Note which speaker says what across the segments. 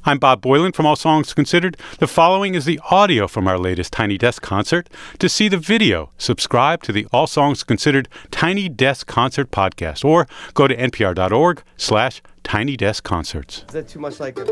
Speaker 1: I'm Bob Boylan from All Songs Considered. The following is the audio from our latest Tiny Desk concert. To see the video, subscribe to the All Songs Considered Tiny Desk Concert podcast or go to npr.org/Tiny Desk Concerts.
Speaker 2: Is that too much like it?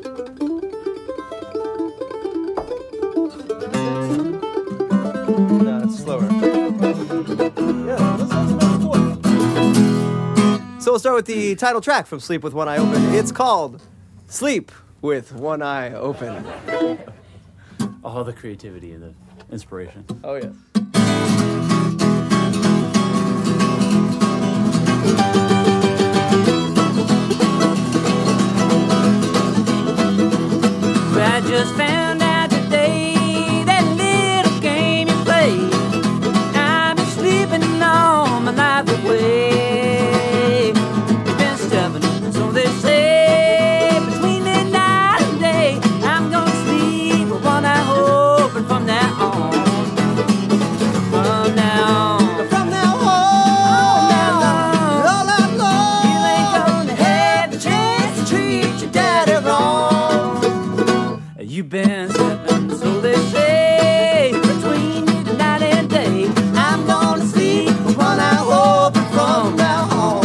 Speaker 2: No, it's slower. Yeah, let's about 4. So we'll start with the title track from Sleep with One Eye Open. It's called Sleep with One Eye Open.
Speaker 3: All the creativity and the inspiration.
Speaker 2: Oh, yes.
Speaker 4: I just found out today that little game you played. I've been sleeping all my life away. You've been stubborn, so they say. Between the night and day, I'm gonna sleep with one eye open from now on. From now on.
Speaker 2: From now on. All night long.
Speaker 4: You ain't gonna have the chance to treat your daddy wrong. You've been stepping, so they say, between the night and day. I'm gonna sleep with one eye open from now on.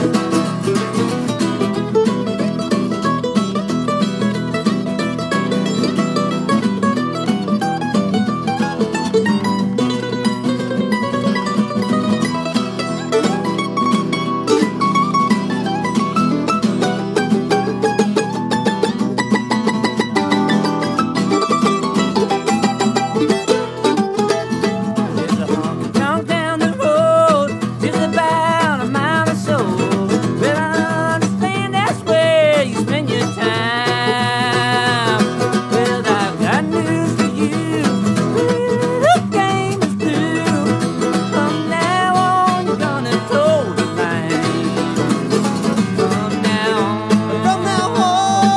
Speaker 4: There's a honky tonk down the road, just about a mile or so. But I understand that's where you spend your time. Well, I've got news for you. The game is through. From now on, you're gonna toe the line. From now on.
Speaker 2: From now on.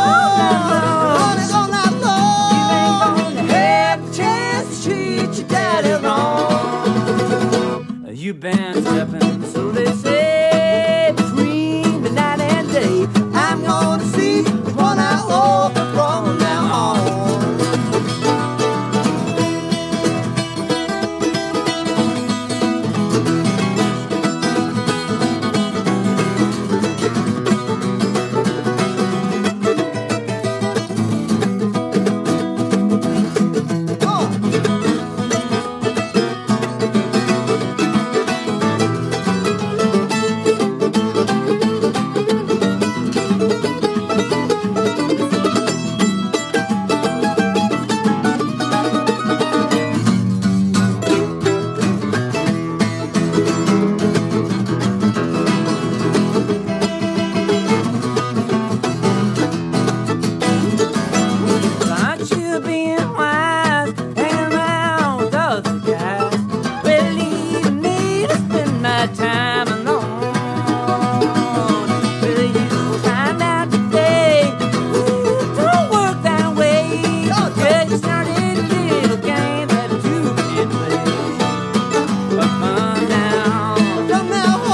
Speaker 2: All night
Speaker 4: You
Speaker 2: long.
Speaker 4: ain't gonna have the chance to treat your daddy wrong. You've been stepping, so they say, between the night and day. I'm gonna sleep with one eye open from now on. Aren't you being wise, hanging around with other guys? Well, leaving me to spend my time alone. Well, you find out today, it don't work that way. Yeah, you started a little game that you can play. But from now on,
Speaker 2: From now on.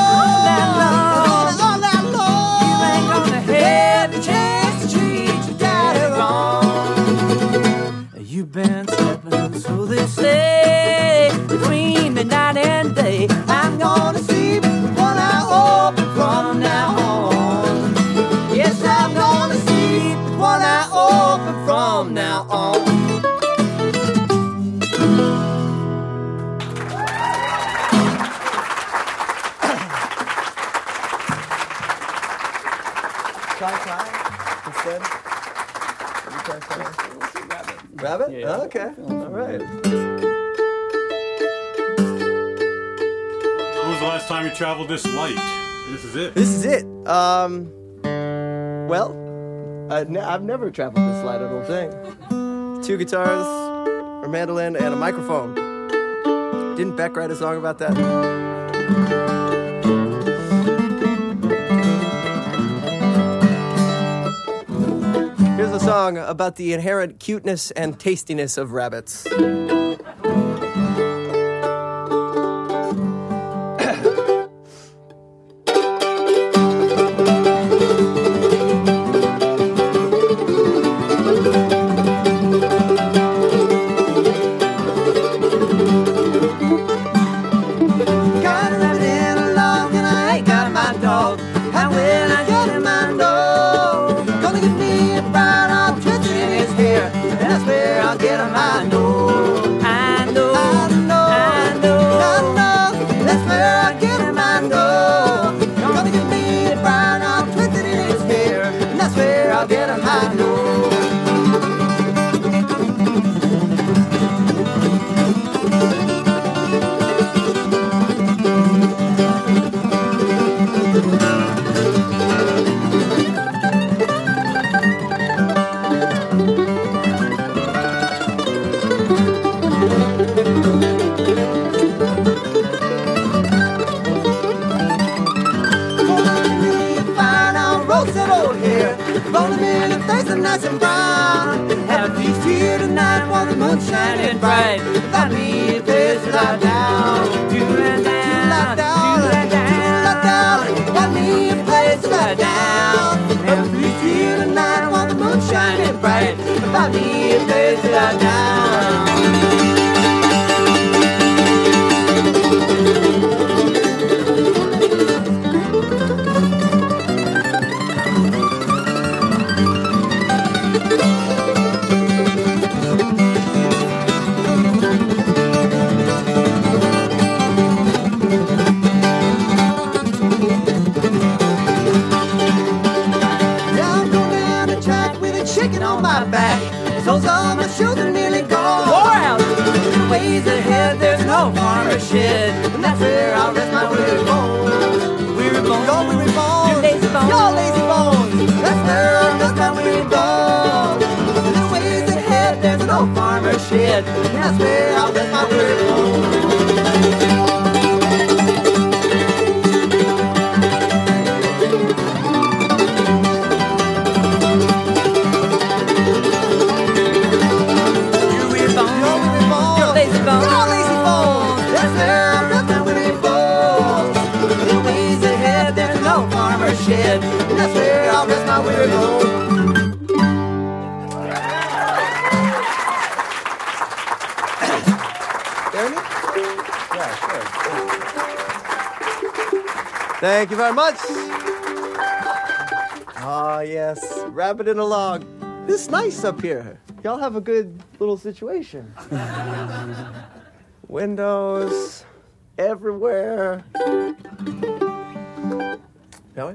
Speaker 2: All night long.
Speaker 4: you ain't gonna have the chance to treat your daddy wrong. You've been stepping, so they say, between the night and day. I'm gonna sleep with one eye open from now on. Yes, I'm gonna sleep with one eye open from now on.
Speaker 2: Try instead. You try. Rabbit?
Speaker 3: Yeah.
Speaker 2: Oh, okay. All right.
Speaker 1: When was the last time you traveled this light? This is it.
Speaker 2: This is it. Well, I've never traveled this light, I don't think. 2 guitars, a mandolin, and a microphone. Didn't Beck write a song about that? Here's a song about the inherent cuteness and tastiness of rabbits. let 'em hide no. Nice and brown. Have a feast here tonight while the moon's shining bright. Without me, a place to lie down. To lie down, to lie down. Without me, a place to lie down. Have a feast here tonight while the moon's shining bright. Without me, a place to lie down. Soles of my shoes are nearly gone. Wore out. In the ways ahead, there's no farmer's shed, and that's where I'll rest my weary bones. Weary bones, your weary bones, your lazy bones, your lazy bones. That's where I'll rest my weary bones. In the ways ahead, there's no farmer's shed, and that's where I'll rest my weary bones. Shed, and that's where I'll rest my weary bones. Jeremy? Yeah, sure. Thank you very much. Ah, yes, rabbiting along. It's nice up here. Y'all have a good little situation. Windows everywhere. Shall we?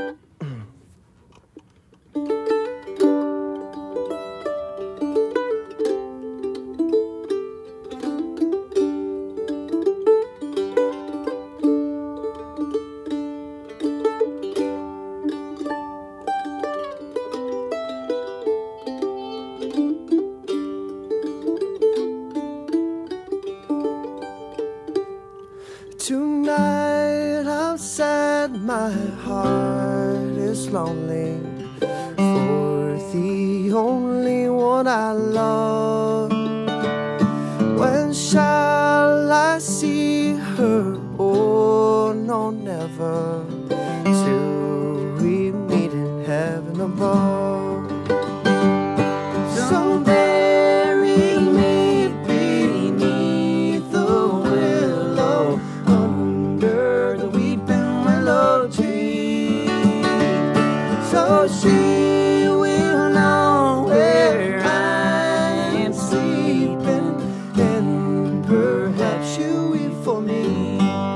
Speaker 2: Tonight I'm sad, my heart is lonely for the only one I love. When shall I see her? Oh, no, never, till we meet in heaven above. So bury me beneath the willow, under the weeping willow tree, so she will know where I am sleeping, and perhaps she'll weep for me.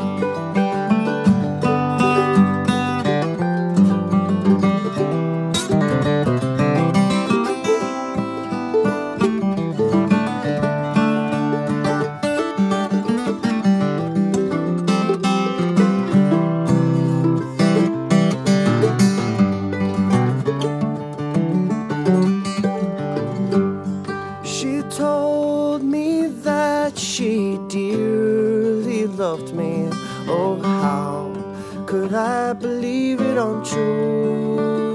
Speaker 2: She told me that she dearly loved me. Oh, how could I believe it untrue?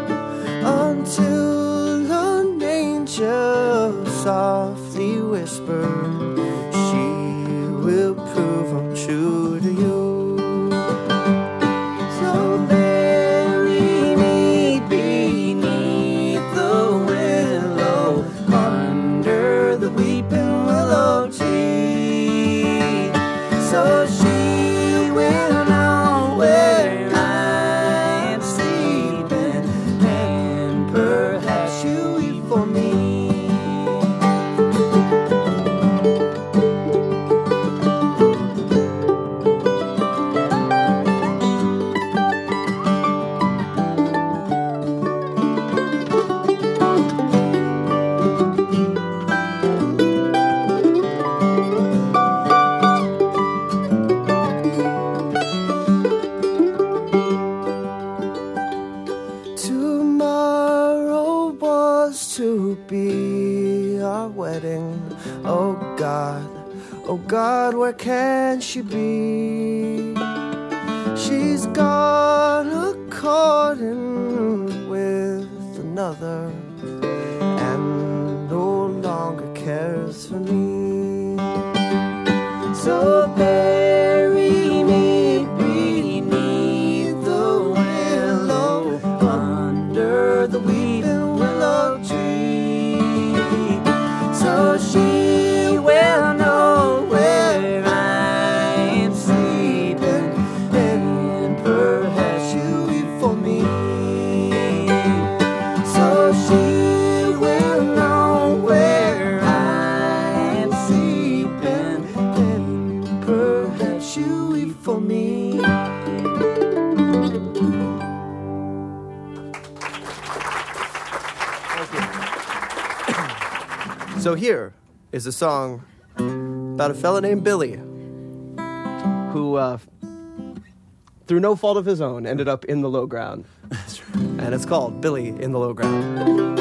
Speaker 2: Until an angel softly whispered, she will prove untrue to you. So bury me beneath the willow, under the weeping willow tree, so she will know where I am sleeping, and perhaps she'll weep for me.
Speaker 5: was to be our wedding. Oh God, where can she be? She's gone a-courting with another and no longer cares for me. So bury me beneath the willow, under the weeping willow tree, so she will know where I am sleeping, and perhaps she'll weep for me. So she will know where I am sleeping, and perhaps she'll weep for me. So here is a song about a fella named Billy who, through no fault of his own, ended up in the low ground. And it's called Billy in the Low Ground.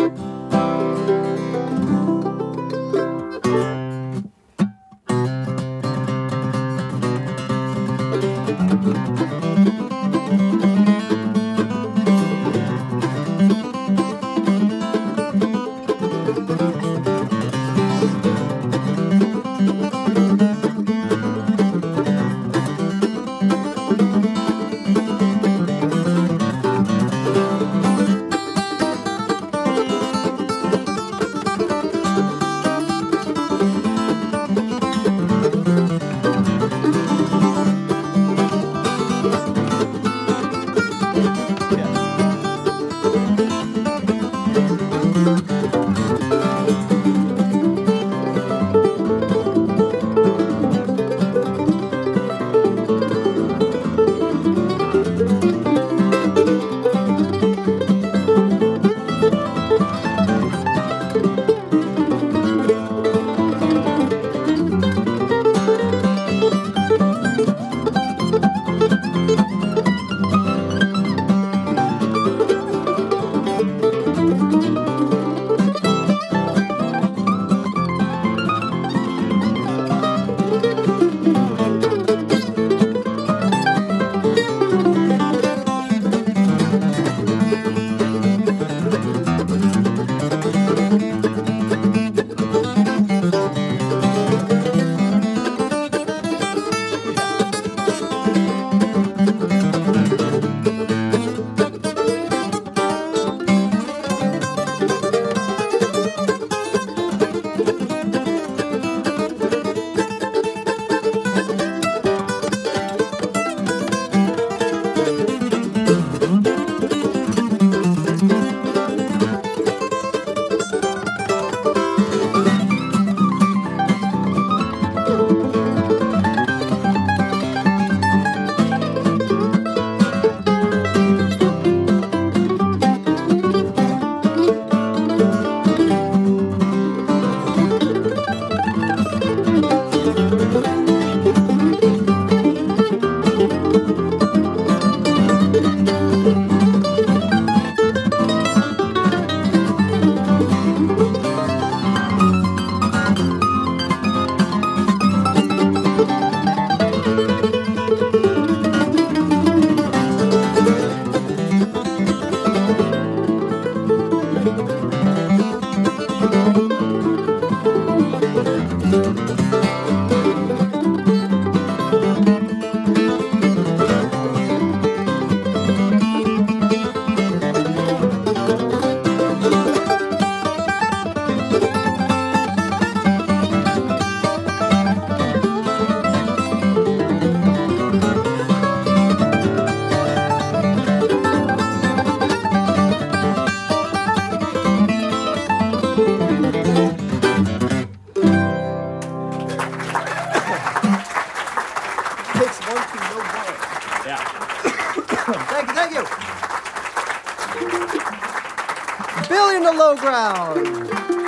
Speaker 5: Billy in the Low Ground.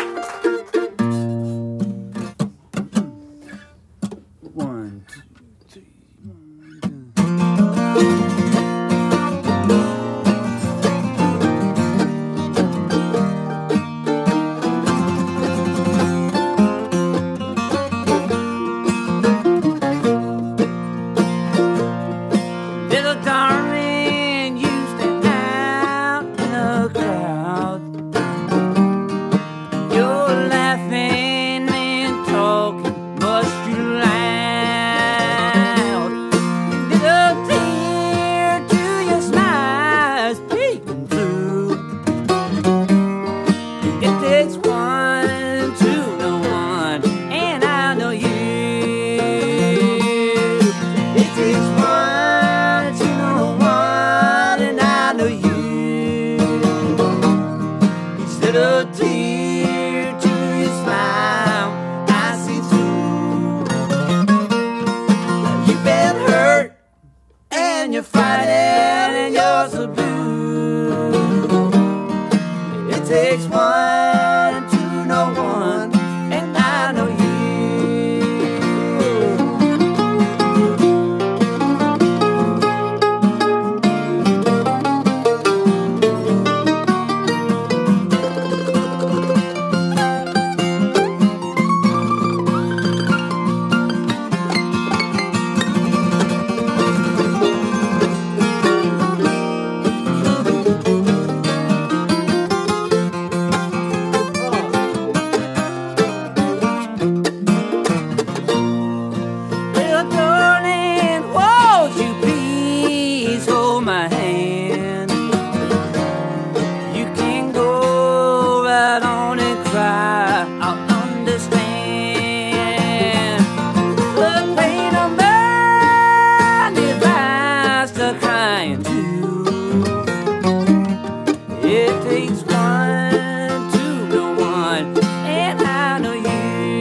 Speaker 3: One, two, three.
Speaker 4: little tear to your smile, I see through. You've been hurt and you're fighting and you're so blue. It takes one to know one, and I know you. Little darling, won't you please hold my hand? You can go right on and cry, I'll understand. The pain of mine if I start crying too. It takes one to know one, and I know you.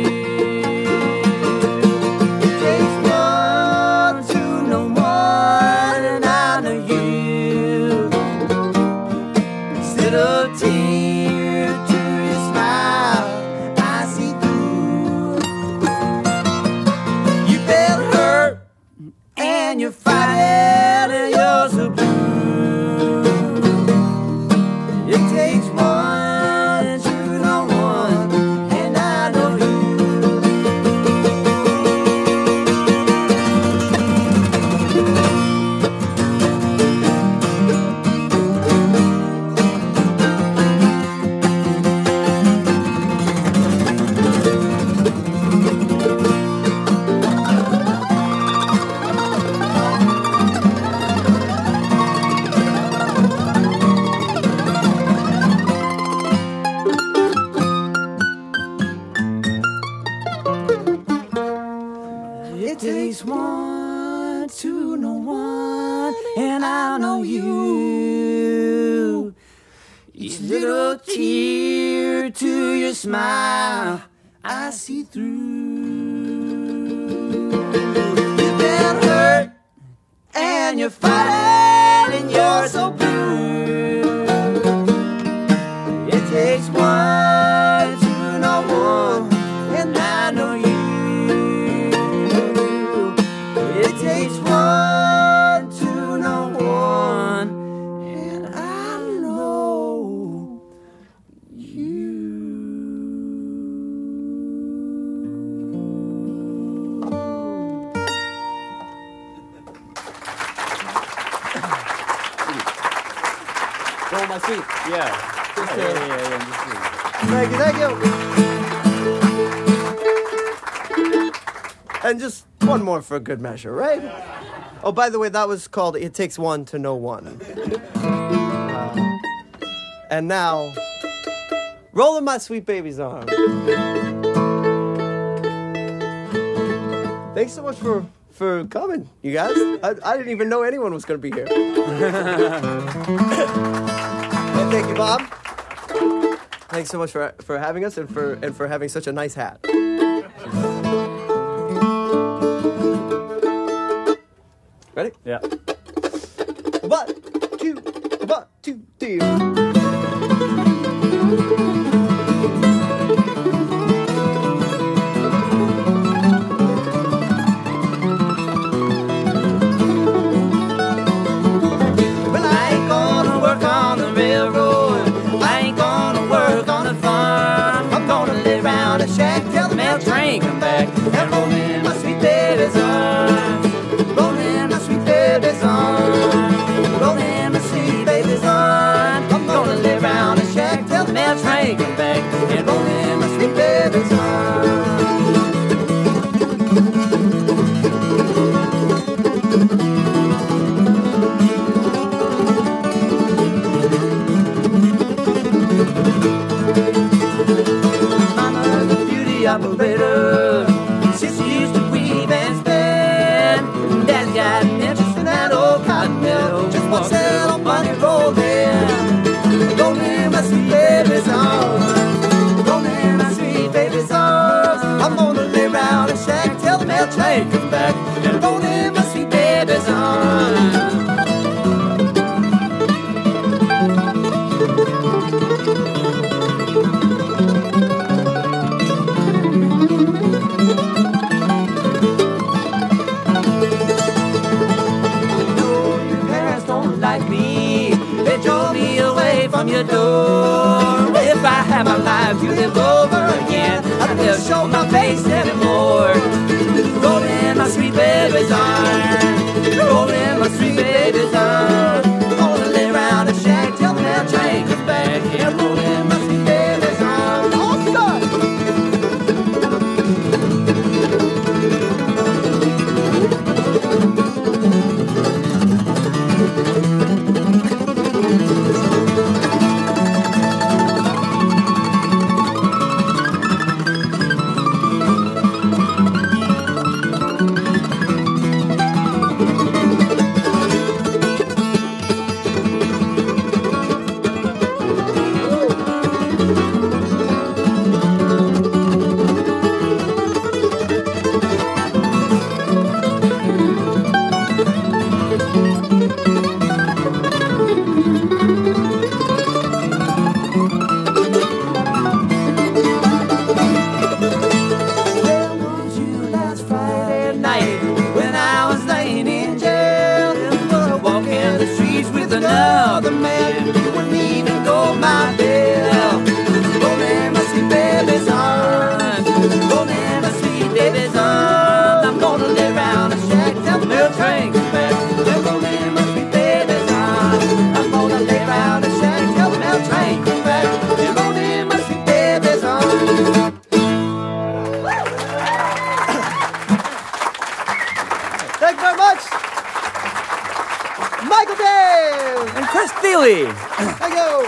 Speaker 4: It takes one to know one, and I know you. This little tear to your smile, I see through. You've been hurt and you're fighting and you're so blue. It takes one to know one, and I know you. It takes one to know one, and I know you. Each little tear to your smile, I see through. You've been hurt and you're fighting and you're so blue. It takes one to know one, and I know you. It takes one to know one, and I know you.
Speaker 5: Go on my seat.
Speaker 3: Yeah.
Speaker 5: Just,
Speaker 3: Yeah.
Speaker 5: Thank you. And just one more for good measure, right? Oh, by the way, that was called It Takes One to Know One. And now, rolling my sweet baby's arm. Thanks so much for coming, you guys. I didn't even know anyone was going to be here. And thank you, Bob. Thanks so much for having us and for having such a nice hat. Ready?
Speaker 3: Yeah.
Speaker 5: 1, 2, 1, 2, 3.
Speaker 4: Well, I ain't gonna work on the railroad. I ain't gonna work on the farm. I'm gonna live around a shack till the mail train come back and roll in my sweet baby's arms. Roll in my sweet baby's arms. Roll in my sweet baby's arms. I'm gonna live around a shack till the mail train come back and roll in my sweet baby's arms. Mama's a beauty operator. Sister used to weave and spin. Dad's got an interest in that old cotton mill. Just watch that old money roll in. Roll in my sweet baby's arms. have to live over again. I never show my face anymore. Rolling my sweet baby's arm. Rolling my sweet baby's arm. Gonna lay around and shag till the mail train comes back. Yeah, rolling my sweet baby's arm. Oh, son! Another man wouldn't even go my bill. Rolling my sweet baby's arms. Rolling my sweet baby's arms. I'm gonna lay around and shack till the mail train comes back. Rolling my sweet baby's arms. I'm gonna lay around and shack till the mail train comes back. Rolling my sweet baby's arms.
Speaker 5: Thank you very much. Michael Dave!
Speaker 4: And Chris Thiele.
Speaker 5: Thank you!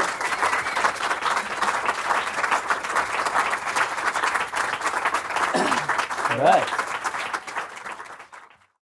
Speaker 3: All right.